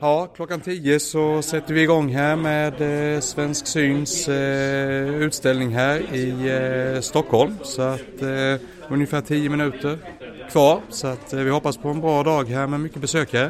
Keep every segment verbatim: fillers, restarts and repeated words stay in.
Ja, klockan tio så sätter vi igång här med eh, Svensk Syns eh, utställning här i eh, Stockholm. Så att eh, ungefär tio minuter kvar. Så att eh, vi hoppas på en bra dag här med mycket besökare.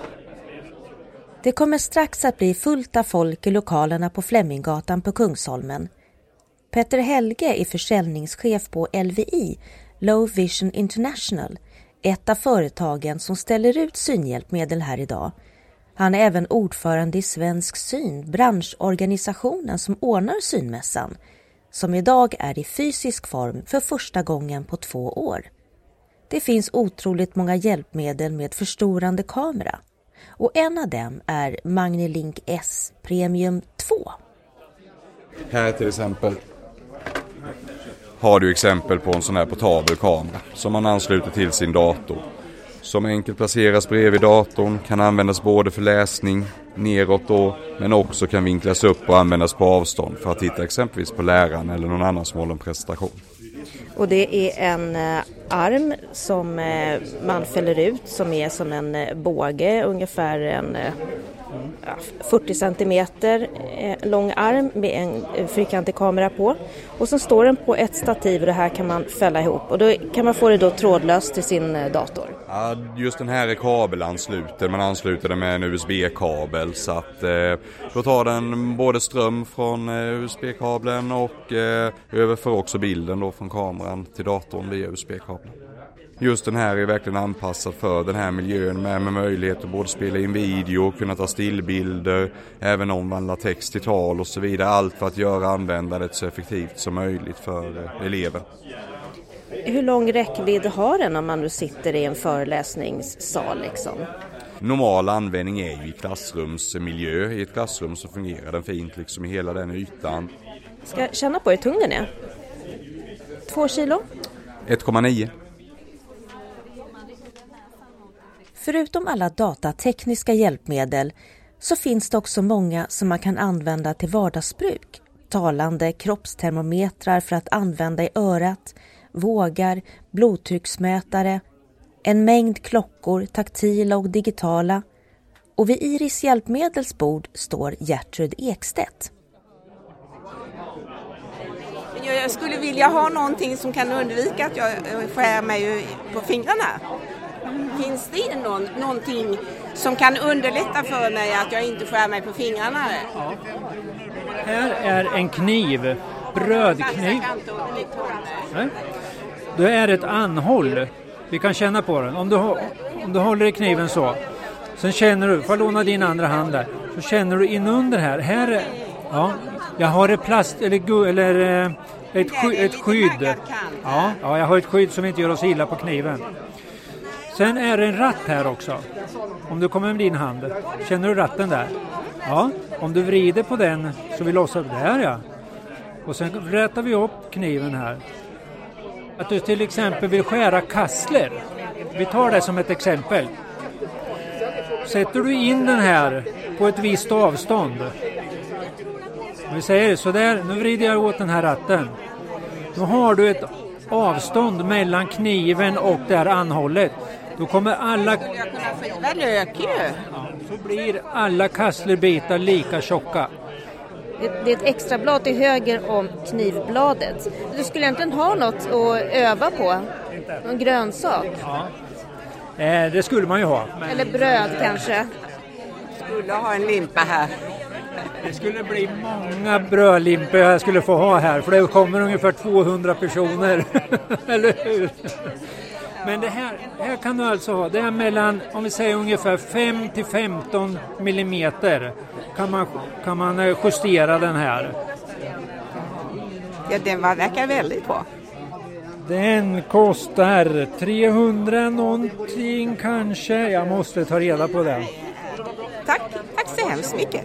Det kommer strax att bli fullt av folk i lokalerna på Fleminggatan på Kungsholmen. Petter Helge är försäljningschef på L V I, Low Vision International, ett av företagen som ställer ut synhjälpmedel här idag. Han är även ordförande i Svensk Syn, branschorganisationen som ordnar synmässan, som idag är i fysisk form för första gången på två år. Det finns otroligt många hjälpmedel med förstorande kamera. Och en av dem är MagniLink S Premium två. Här till exempel har du exempel på en sån här portabel kamera som man ansluter till sin dator. Som enkelt placeras bredvid datorn, kan användas både för läsning neråt då, men också kan vinklas upp och användas på avstånd för att titta exempelvis på läraren eller någon annan som håller en presentation. Och det är en eh, arm som eh, man fäller ut som är som en eh, båge, ungefär en eh, fyrtio centimeter eh, lång arm med en eh, fyrkantig kamera på. Och så står den på ett stativ och det här kan man fälla ihop. Och då kan man få det då trådlöst till sin eh, dator. Ja, just den här är kabelansluten. Man ansluter den med en U S B-kabel så att eh, då tar den både ström från eh, U S B-kabeln och eh, överför också bilden då från kameran till datorn via U S B-kabeln. Just den här är verkligen anpassad för den här miljön med, med möjlighet att både spela in video, kunna ta stillbilder, även omvandla text till tal och så vidare. Allt för att göra användandet så effektivt som möjligt för eh, eleven. Hur lång räckvidd har den om man nu sitter i en föreläsningssal liksom? Normal användning är ju i klassrumsmiljö. I ett klassrum så fungerar den fint liksom i hela den ytan. Ska jag känna på hur tung den är? Två kilo? ett komma nio. Förutom alla datatekniska hjälpmedel så finns det också många som man kan använda till vardagsbruk. Talande kroppstermometrar för att använda i örat, vågar, blodtrycksmätare, en mängd klockor, taktila och digitala. Och vid Iris hjälpmedelsbord står Gertrud Ekstedt. Jag skulle vilja ha någonting som kan undvika att jag skär mig på fingrarna. Finns det någon, någonting som kan underlätta för mig att jag inte skär mig på fingrarna? Ja. Här är en kniv, brödkniv. Det är ett anhåll. Vi kan känna på den. Om du, om du håller i kniven så. Sen känner du, får låna din andra hand där. Så känner du in under här. Här är, ja, jag har ett plast eller, eller ett, sky, ett skydd. Ja, ja, jag har ett skydd som inte gör oss illa på kniven. Sen är det en ratt här också. Om du kommer med din hand. Känner du ratten där? Ja. Om du vrider på den så vi lossar där, ja. Och sen rätar vi upp kniven här. Att du till exempel vill skära kassler. Vi tar det som ett exempel. Sätter du in den här på ett visst avstånd. Vi säger så där. Nu vrider jag åt den här ratten. Då har du ett avstånd mellan kniven och det här anhållet. Då kommer alla... Jag kunna skiva lök ju. Ja, så blir alla kasslerbitar lika tjocka. Det är ett extra blad till höger om knivbladet. Du skulle egentligen ha något att öva på. Någon grönsak. Ja. Eh, det skulle man ju ha. Men... Eller bröd kanske. Skulle ha en limpa här. Det skulle bli många brödlimpor jag skulle få ha här. För det kommer ungefär tvåhundra personer. Eller hur? Men det här, här kan du alltså ha, det är mellan, om vi säger ungefär fem till femton millimeter kan man, kan man justera den här. Ja, den verkar väldigt bra. Den kostar trehundra någonting kanske, jag måste ta reda på den. Tack, tack så hemskt mycket.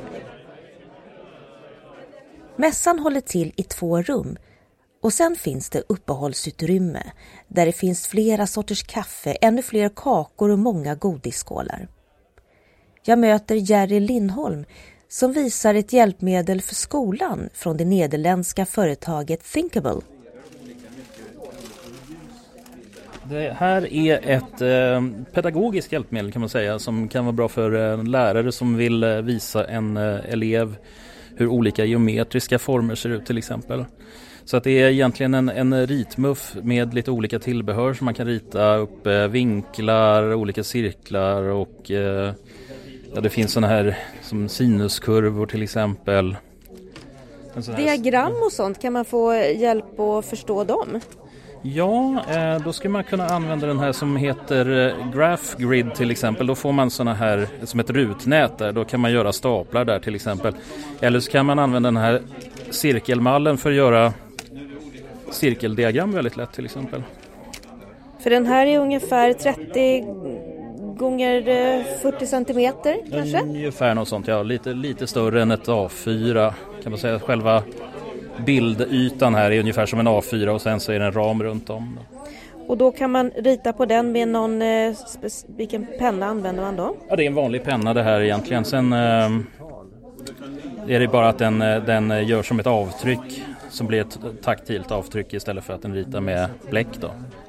Mässan håller till i två rum. Och sen finns det uppehållsutrymme där det finns flera sorters kaffe, ännu fler kakor och många godisskålar. Jag möter Jerry Lindholm som visar ett hjälpmedel för skolan från det nederländska företaget Thinkable. Det här är ett eh, pedagogiskt hjälpmedel kan man säga, som kan vara bra för en lärare som vill eh, visa en eh, elev hur olika geometriska former ser ut till exempel. Så att det är egentligen en, en ritmuff med lite olika tillbehör som man kan rita upp eh, vinklar, olika cirklar och eh, ja, det finns såna här som sinuskurvor till exempel. Diagram och sånt, kan man få hjälp att förstå dem? Ja, eh, då ska man kunna använda den här som heter eh, Graph Grid till exempel. Då får man såna här som ett rutnät där. Då kan man göra staplar där till exempel. Eller så kan man använda den här cirkelmallen för att göra cirkeldiagram väldigt lätt till exempel. För den här är ungefär trettio gånger fyrtio centimeter kanske? Ungefär något sånt, ja. Lite, lite större än ett A fyra kan man säga. Själva bildytan här är ungefär som en A fyra och sen så är det en ram runt om. Och då kan man rita på den med någon, eh, vilken penna använder man då? Ja, det är en vanlig penna det här egentligen. Sen eh, är det bara att den, den gör som ett avtryck som blir ett taktilt avtryck istället för att den ritar med bläck då.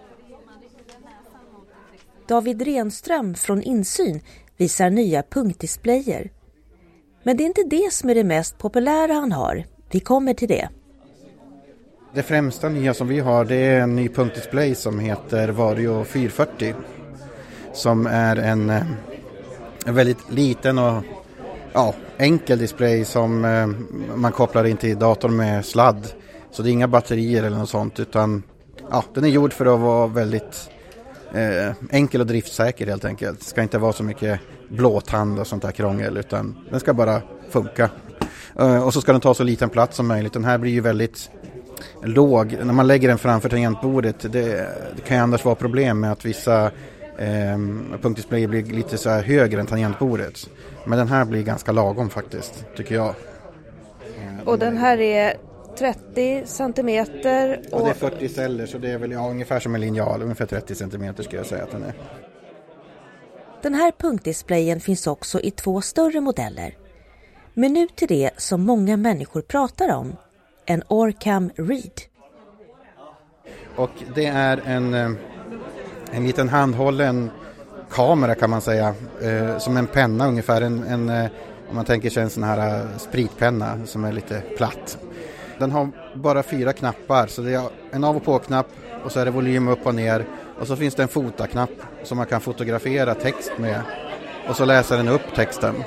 David Renström från Insyn visar nya punktdisplayer. Men det är inte det som är det mest populära han har. Vi kommer till det. Det främsta nya som vi har, det är en ny punktdisplay som heter Vario fyrahundrafyrtio. Som är en, en väldigt liten och ja, enkel display som eh, man kopplar in till datorn med sladd. Så det är inga batterier eller något sånt, utan ja, den är gjord för att vara väldigt eh, enkel och driftsäker helt enkelt. Det ska inte vara så mycket blåtand och sånt där krångel, utan den ska bara funka. Uh, och så ska den ta så liten plats som möjligt. Den här blir ju väldigt låg. När man lägger den framför tangentbordet, det, det kan ju annars vara problem med att vissa eh, punktdisplayer blir lite så här högre än tangentbordet. Men den här blir ganska lagom faktiskt, tycker jag. Och den här är trettio centimeter. Och... Ja, det är fyrtio celler, så det är väl ja, ungefär som en linjal. Ungefär trettio centimeter ska jag säga att den är. Den här punktdisplayen finns också i två större modeller. Men nu till det som många människor pratar om. En Orcam Read. Och det är en, en liten handhållen kamera kan man säga. Eh, som en penna ungefär. En, en, om man tänker sig en sån här spritpenna som är lite platt. Den har bara fyra knappar. Så det är en av- och på-knapp och så är det volym upp och ner. Och så finns det en fotaknapp som man kan fotografera text med. Och så läser den upp texten.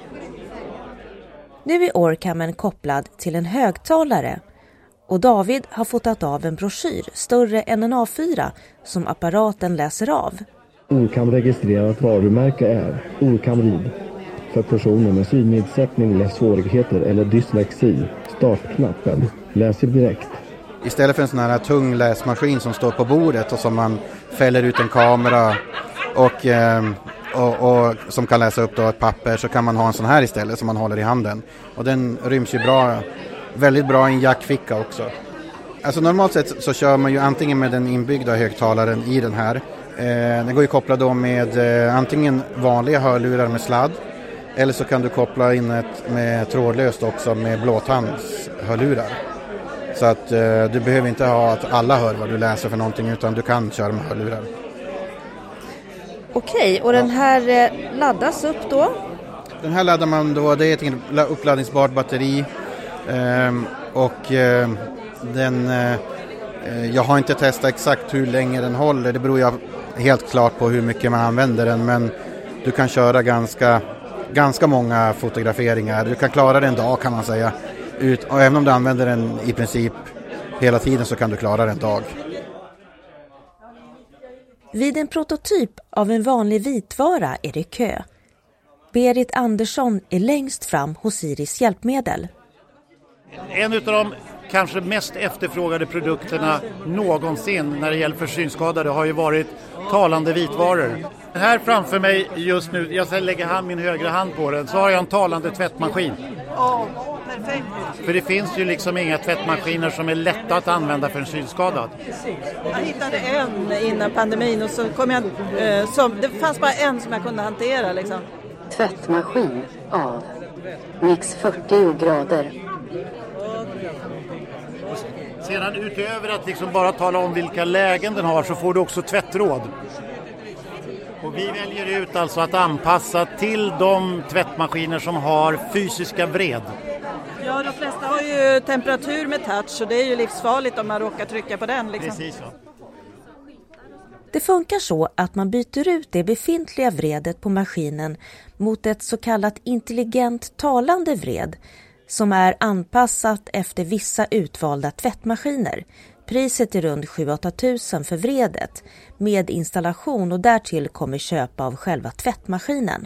Nu är Orcamen kopplad till en högtalare och David har fotat av en broschyr större än en A fyra som apparaten läser av. Orcam registrerat varumärke är Orcam Read. För personer med synnedsättning, lässvårigheter eller dyslexi. Startknappen. Läser direkt. Istället för en sån här tung läsmaskin som står på bordet och som man fäller ut en kamera och... Eh, Och, och som kan läsa upp då ett papper, så kan man ha en sån här istället som man håller i handen. Och den ryms ju bra, väldigt bra i en jackficka också. Alltså normalt sett så kör man ju antingen med den inbyggda högtalaren i den här. Eh, den går ju kopplad då med eh, antingen vanliga hörlurar med sladd. Eller så kan du koppla in ett med trådlöst också med blåtandshörlurar. Så att eh, du behöver inte ha att alla hör vad du läser för någonting, utan du kan köra med hörlurar. Okej, och den här laddas upp då? Den här laddar man då, det är ett uppladdningsbart batteri eh, och eh, den, eh, jag har inte testat exakt hur länge den håller, det beror ju helt klart på hur mycket man använder den, men du kan köra ganska, ganska många fotograferingar, du kan klara det en dag kan man säga, ut, och även om du använder den i princip hela tiden så kan du klara det en dag. Vid en prototyp av en vanlig vitvara är det kö. Berit Andersson är längst fram hos Iris hjälpmedel. En av de kanske mest efterfrågade produkterna någonsin när det gäller för synskadade har ju varit talande vitvaror. Här framför mig just nu, jag ska lägga hand, min högra hand på den, så har jag en talande tvättmaskin. Ja, perfekt. För det finns ju liksom inga tvättmaskiner som är lätta att använda för en synskadad. Precis. Jag hittade en innan pandemin och så kom jag, eh, som, det fanns bara en som jag kunde hantera liksom. Tvättmaskin av Mix fyrtio grader. Sedan utöver att liksom bara tala om vilka lägen den har så får du också tvättråd. Och vi väljer ut alltså att anpassa till de tvättmaskiner som har fysiska vred. Ja, de flesta har ju temperatur med touch och det är ju livsfarligt om man råkar trycka på den. Liksom. Precis så. Det funkar så att man byter ut det befintliga vredet på maskinen mot ett så kallat intelligent talande vred som är anpassat efter vissa utvalda tvättmaskiner. Priset är runt sju åtta tusen för vredet med installation och därtill kommer köp av själva tvättmaskinen.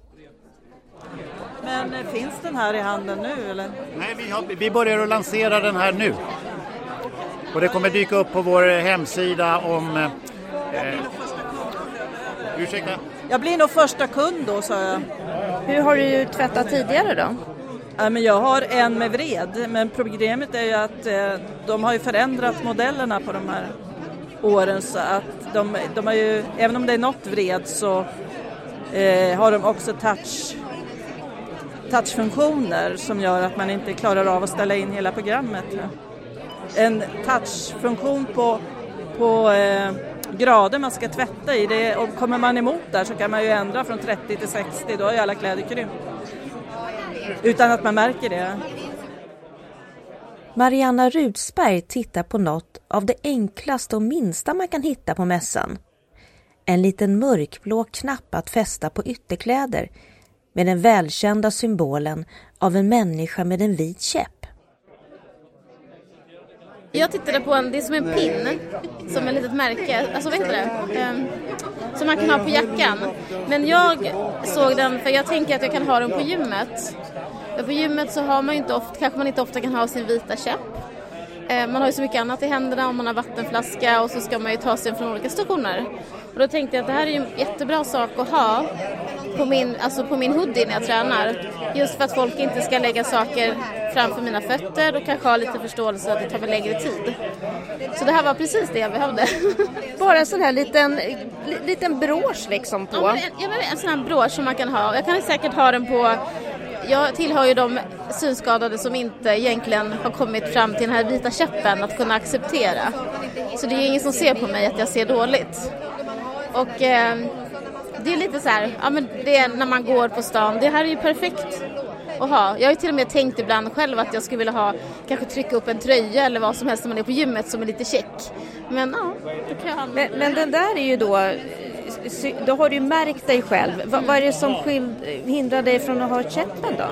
Men finns den här i handeln nu eller? Nej, vi, har, vi börjar att lansera den här nu. Och det kommer dyka upp på vår hemsida om... Eh, ursäkta? Jag blir nog första kund då, sa jag. Hur har du tvättat tidigare då? Ja, men jag har en med vred, men problemet är ju att eh, de har ju förändrat modellerna på de här åren så att de, de har ju, även om det är något vred så eh, har de också touch, touchfunktioner som gör att man inte klarar av att ställa in hela programmet. En touchfunktion på, på eh, grader man ska tvätta i, det, och kommer man emot där så kan man ju ändra från trettio till sextio, då är alla kläder krympt. Utan att man märker det. Marianna Rudsberg tittar på något av det enklaste och minsta man kan hitta på mässan. En liten mörkblå knapp att fästa på ytterkläder med den välkända symbolen av en människa med en vit käpp. Jag tittade på en, det är som en pin, som ett litet märke, alltså vet du det? Um, som man kan ha på jackan. Men jag såg den, för jag tänker att jag kan ha den på gymmet. Och på gymmet så har man ju inte ofta, kanske man inte ofta kan ha sin vita käpp. Uh, man har ju så mycket annat i händerna, om man har vattenflaska och så ska man ju ta sig från olika stationer. Och då tänkte jag att det här är ju en jättebra sak att ha på min, alltså på min hoodie när jag tränar. Just för att folk inte ska lägga saker framför mina fötter och kanske ha lite förståelse att det tar väl längre tid. Så det här var precis det jag behövde. Bara en sån här liten, liten brosch liksom på. Ja, men en, en sån här brosch som man kan ha. Jag kan säkert ha den på... Jag tillhör ju de synskadade som inte egentligen har kommit fram till den här vita käppen att kunna acceptera. Så det är ingen som ser på mig att jag ser dåligt. Och eh, det är lite så här, ja men det är när man går på stan, det här är ju perfekt att ha. Jag har ju till och med tänkt ibland själv att jag skulle vilja ha, kanske trycka upp en tröja eller vad som helst när man är på gymmet som är lite check. Men ja, det kan jag ha. Men, men den där är ju då, då har du märkt dig själv. Va, vad är det som skild, hindrar dig från att ha käppen då?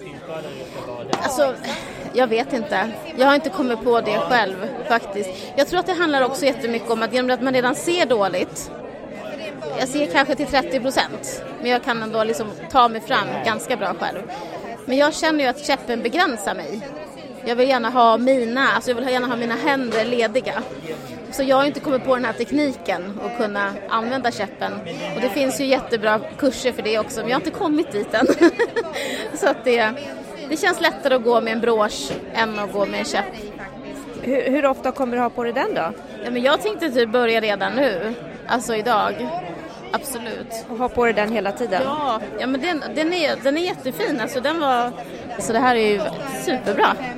Alltså... Jag vet inte. Jag har inte kommit på det själv faktiskt. Jag tror att det handlar också jättemycket om att genom att man redan ser dåligt. Jag ser kanske till trettio procent. Men jag kan ändå liksom ta mig fram ganska bra själv. Men jag känner ju att käppen begränsar mig. Jag vill gärna ha mina, alltså jag vill gärna ha mina händer lediga. Så jag har inte kommit på den här tekniken att kunna använda käppen. Och det finns ju jättebra kurser för det också. Men jag har inte kommit dit än. Så att det... Det känns lättare att gå med en brosch än att gå med en käpp. Hur, hur ofta kommer du ha på dig den då? Ja, men jag tänkte typ börja redan nu. Alltså idag. Absolut. Och ha på dig den hela tiden? Ja, ja men den, den, är, den är jättefin. Alltså den var... Så det här är ju superbra.